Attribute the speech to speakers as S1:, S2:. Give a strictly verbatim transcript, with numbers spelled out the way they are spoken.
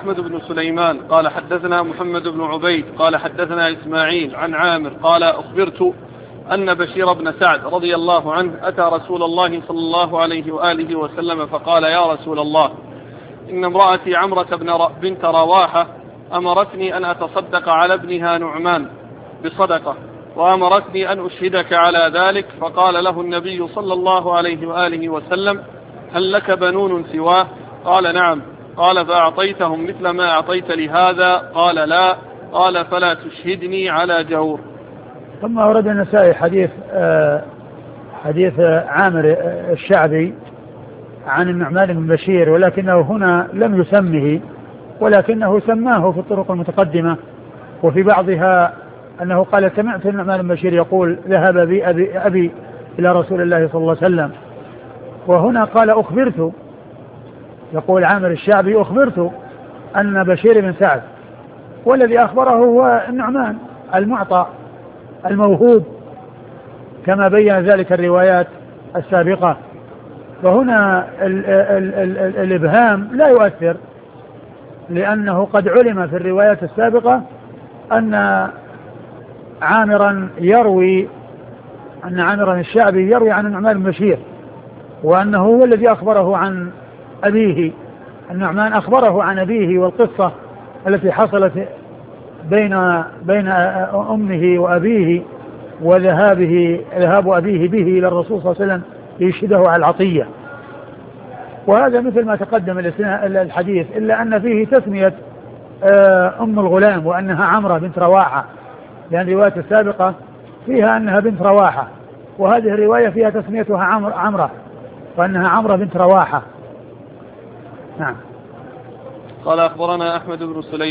S1: أحمد بن سليمان قال حدثنا محمد بن عبيد قال حدثنا إسماعيل عن عامر قال أخبرت أن بشير بن سعد رضي الله عنه أتى رسول الله صلى الله عليه وآله وسلم فقال يا رسول الله إن امرأتي عمرة بنت رواحة أمرتني أن أتصدق على ابنها نعمان بصدقة وأمرتني أن أشهدك على ذلك. فقال له النبي صلى الله عليه وآله وسلم هل لك بنون سواه؟ قال نعم. قال فأعطيتهم مثل ما أعطيت لهذا؟ قال لا. قال فلا تشهدني على جور.
S2: ثم أورد النسائي حديث آه حديث عامر الشعبي عن النعمان بن بشير، ولكنه هنا لم يسمه، ولكنه سماه في الطرق المتقدمة، وفي بعضها أنه قال سمعت النعمان بن بشير يقول ذهب بي أبي, أبي إلى رسول الله صلى الله عليه وسلم، وهنا قال أخبرت، يقول عامر الشعبي أخبرت أن بشير بن سعد، والذي أخبره هو النعمان المعطى الموهوب كما بين ذلك الروايات السابقة. فهنا ال ال ال ال الإبهام لا يؤثر، لأنه قد علم في الروايات السابقة أن عامرا يروي أن عامرا الشعبي يروي عن النعمان بن بشير، وأنه هو الذي أخبره عن أبيه. النعمان أخبره عن أبيه والقصة التي حصلت بين بين أمه وأبيه وذهابه ذهاب أبيه به إلى الرسول صلى الله عليه وسلم ليشهده على العطية. وهذا مثل ما تقدم الحديث، إلا أن فيه تسمية أم الغلام وأنها عمرة بنت رواحة، لأن الرواية السابقة فيها أنها بنت رواحة، وهذه الرواية فيها تسميتها عمر عمرة وأنها عمرة بنت رواحة. نعم.
S1: قال أخبرنا أحمد بن سليمان